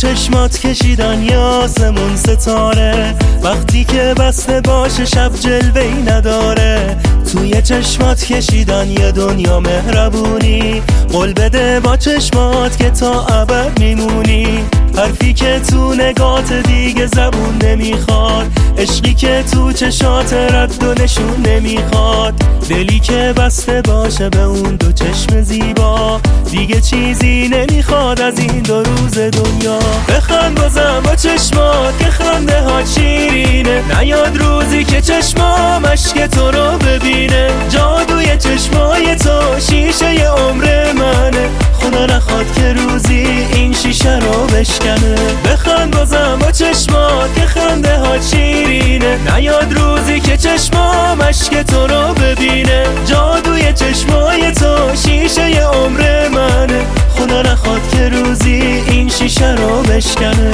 چشمات کشیدن یه آسمون ستاره، وقتی که بسته باشه شب جلوه‌ای نداره. توی چشمات کشیدن یه دنیا مهربونی، قول بده با چشمات که تا ابد میمونی. حرفی که تو نگات دیگه زبون نمیخواد، عشقی که تو چشات رد و نشون نمیخواد. دلی که بسته باشه به اون دو چشم زیبا، دیگه چیزی نمیخواد از این دو روز دنیا. بخند بازم با چشمات که خنده ها شیرینه، نیاد روزی که چشمام اشک تو رو ببینه. جادوی چشمای تو شیشه ی عمر منه، خدا نخواد که روزی این شیشه رو بشکنه. بخند بازم با چشمات که خنده ها شیرینه، نیاد روزی که چشمام اشک تو رو ببینه. جادوی چشمای تو شیشه ی عمر منه، خدا نخواد که روزی این شیشه رو بشکنه.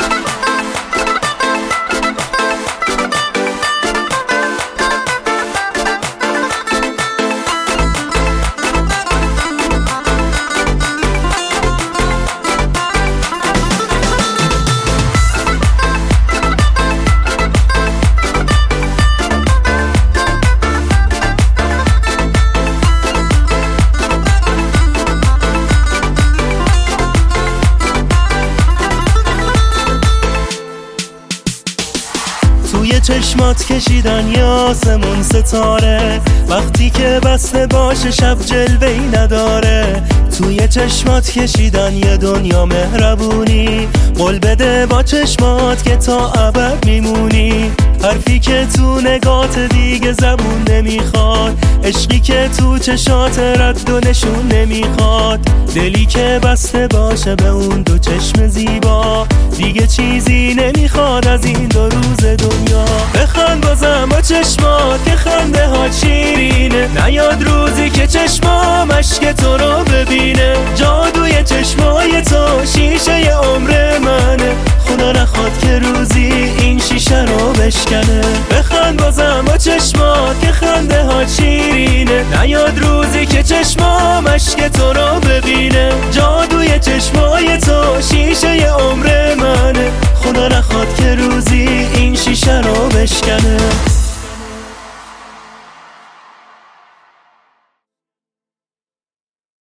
توی چشمات کشیدن یه آسمون ستاره، وقتی که بسته باشه شب جلوه‌ای نداره. توی چشمات کشیدن یه دنیا مهربونی، قول بده با چشمات که تا ابد میمونی. حرفی که تو نگات دیگه زبون نمیخواد، عشقی که تو چشات رد و نشون نمیخواد. دلی که بسته باشه به اون دو چشم زیبا، دیگه چیزی نمیخواد از این دو روز دنیا. بخند بازم با چشمات که خنده ها شیرینه، نیاد روزی که چشمام اشک تو رو ببینه. جادوی چشمای تو شیشه ی عمر منه، خدا نخواد که روزی این شیشه رو بشکنه. بخند بازم با چشمات که خنده ها شیرینه، نیاد